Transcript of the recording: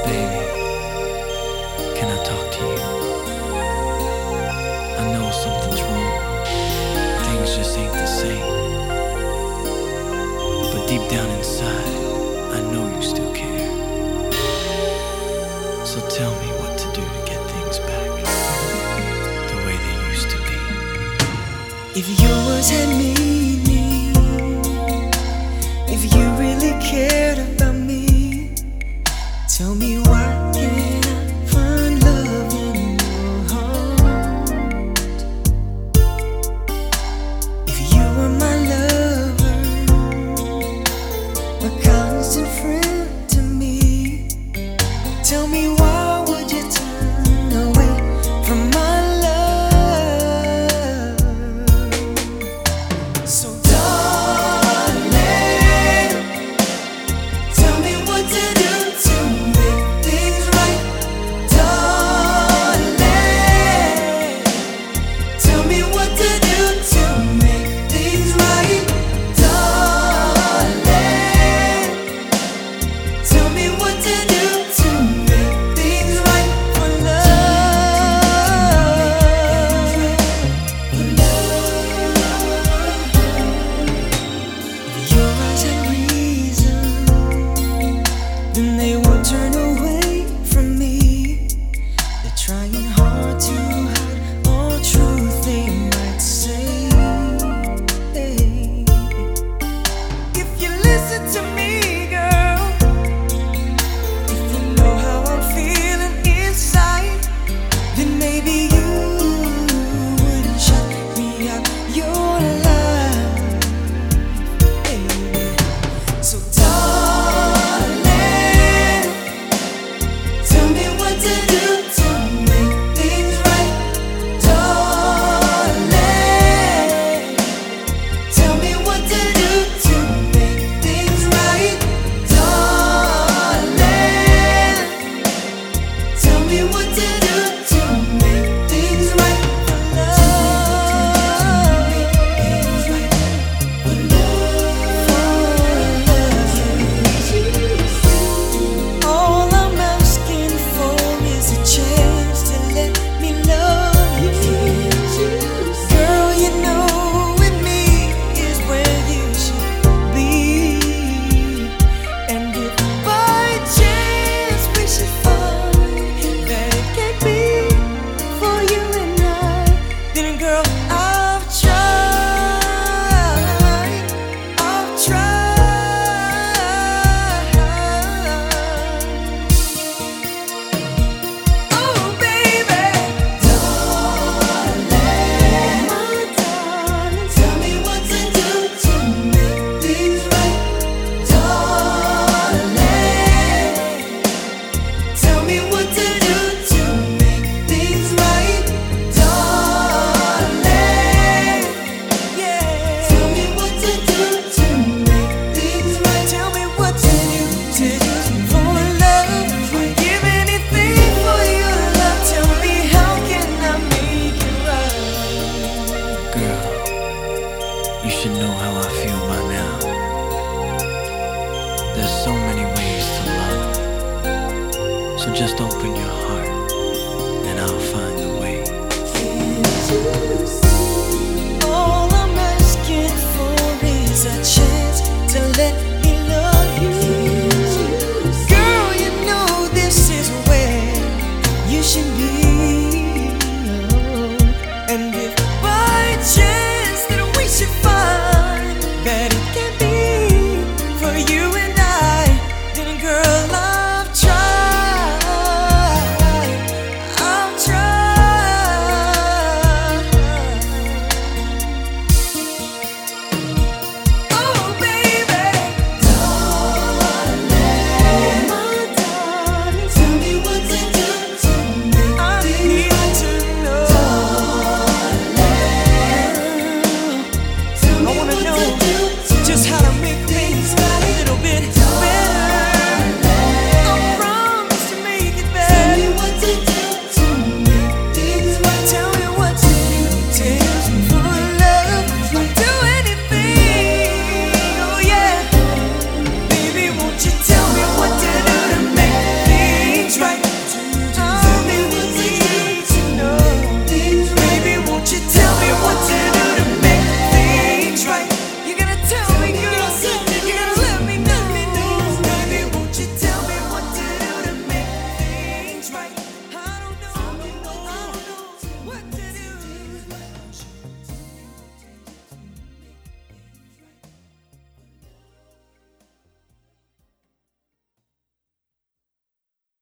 Baby, can I talk to you? I know something's wrong. Things just ain't the same. But deep down inside, I know you still care. So tell me what to do to get things back the way they used to be. If yours had meaning, if you really cared about me, tell me why can't I find love in your heart? If you were my lover, a constant friend to me, tell me why would you turn away from my love? So darling, tell me what to do to make things right. Darling, tell me what to do to make things right. Darling, tell me what to do to make things right for love. For love. If your eyes had reason, then they won't turn away from me. They're trying hard to hide all truth they might say. If you listen to me, girl, if you know how I'm feeling inside, then maybe you wouldn't shut me out your life, baby. So darling, tell me what to do to make things right. Darling, tell me what to do to make things right. Darling, tell me what to do to make things right for love. For love. All I'm asking for is a chance to let me love you. Girl, you know with me is where you should be. And if by chance we should find that it can't be for you and I, then girl, I've tried. I've tried. Oh, baby, darling, my darling, tell me what to do to make things right. Darling, tell me what to do to make things right. Darling, yeah, tell me what to do to make things right. Tell me what to do for love. I'd give anything for your love. Tell me how can I make it right? Girl, you should know how I feel by now. There's so many ways to love. So just open your heart